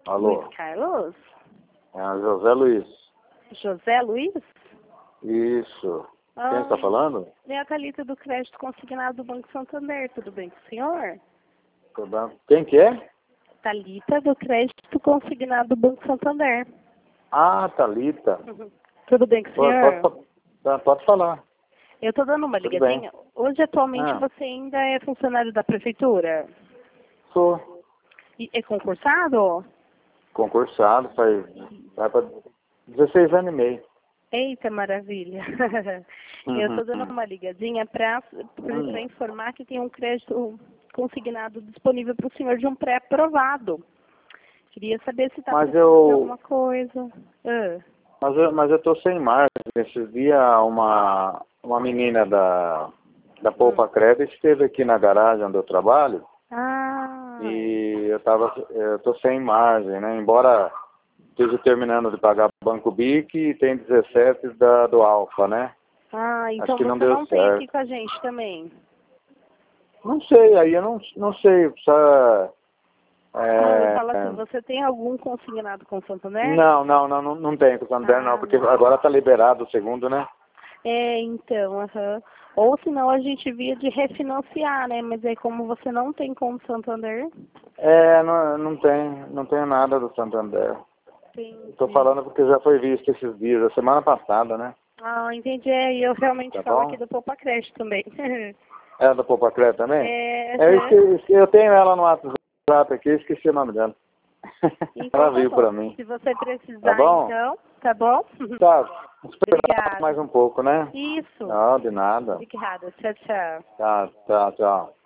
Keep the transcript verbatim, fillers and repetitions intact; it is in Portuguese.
Alô? Luiz Carlos? É José Luiz. José Luiz? Isso. Ah, Quem está falando? é a Thalita do Crédito Consignado do Banco Santander. Tudo bem com o senhor? Tô dando- Quem que é? Thalita do Crédito Consignado do Banco Santander. Ah, Thalita. Uhum. Tudo bem com o Pode, senhor? pode, pode, pode falar. Eu estou dando uma Tudo bem. ligadinha. Hoje, atualmente, Ah. você ainda é funcionário da prefeitura? Sou E é concursado? concursado, faz, vai para dezesseis anos e meio. Eita, maravilha. Eu estou dando uma ligadinha para Hum. informar que tem um crédito consignado disponível para o senhor de um pré-aprovado. Queria saber se está Mas precisando de eu- alguma coisa. Ah. Mas eu, mas eu tô sem margem. Esses dias uma, uma menina da, da Poupa Crédito esteve aqui na garagem onde eu trabalho Ah, e eu tava, eu tô sem margem, né? Embora esteja terminando de pagar Banco Bic e tem dezessete da, do Alfa, né? ah, então que não você deu não tem certo. aqui com a gente também. Não sei, aí eu não, não sei. Precisa, Não, eu é, falo assim, você tem algum consignado com o Santander? não, não, não, não, não tem com o Santander Ah, não, porque não. agora tá liberado o segundo, né? É, então, aham. Ou senão a gente via de refinanciar, né? Mas aí como você não tem com o Santander, É, não, não tem, não tem nada do Santander. tem. Estou falando porque já foi visto esses dias, a semana passada, né? Ah, entendi. É, e eu realmente Tá falo bom? aqui do Poupa Crédito também. É da Poupa Crédito também? É, É, eu, aham. esqueci, eu tenho ela no WhatsApp aqui, esqueci o nome dela. Então Ela tá veio bom. pra mim. Se você Tá precisar, bom? então, tá bom? Tá, esperar Obrigada. mais um pouco, né? Isso. Não, de nada. Obrigada. Tchau, tchau. Tá, tá, tchau.